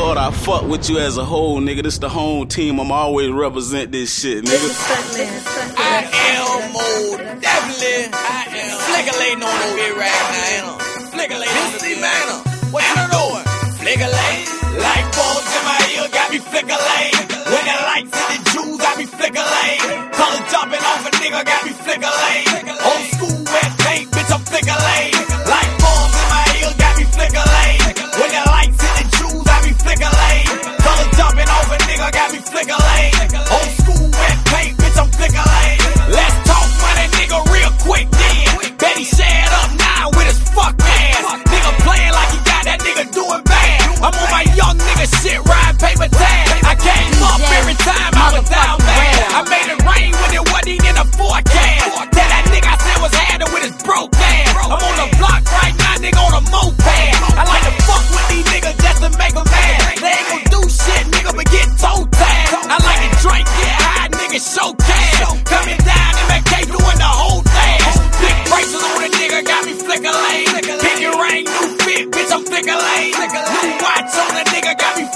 Lord, I fuck with you as a whole, nigga. This the home team. I'm always represent this shit, nigga. I am more definitely. I am flickalating on the bit right now, you know. Flickalating on the bit. Man, what you doing? Flickalating. Light bulbs in my ear got me flickalating. When the lights in the jewels got me flickalating. Color jumping off a nigga got me flickalating. Old school wet paint, bitch, I'm flickalating. Light bulbs in my ear got me flickalating. When the lights in the jewels got me flickalating. Color jumping off a nigga got me flickalating. Old school wet paint, bitch, I'm flickalating. Let's talk money, nigga, real quick then. Betty shared up now with his fuck ass. Nigga playing like he got that nigga doing bad. I'm on my young nigga shit, riding paper tag. I came up every time I was down bad. I made it rain when it wasn't even in the forecast. Tell that nigga I said was handled with his broke ass. I'm on the block right now, nigga, on a moped. I like to fuck with these niggas just to make them mad. They ain't gon' do shit, nigga, but get toe tagged. I like to drink, get high, nigga, show cash. Coming down, MK doing the whole thing. Big braces on a nigga, got me flickalating. Pinky ring, new fit, bitch, I'm flickalating. New watch on a nigga, got me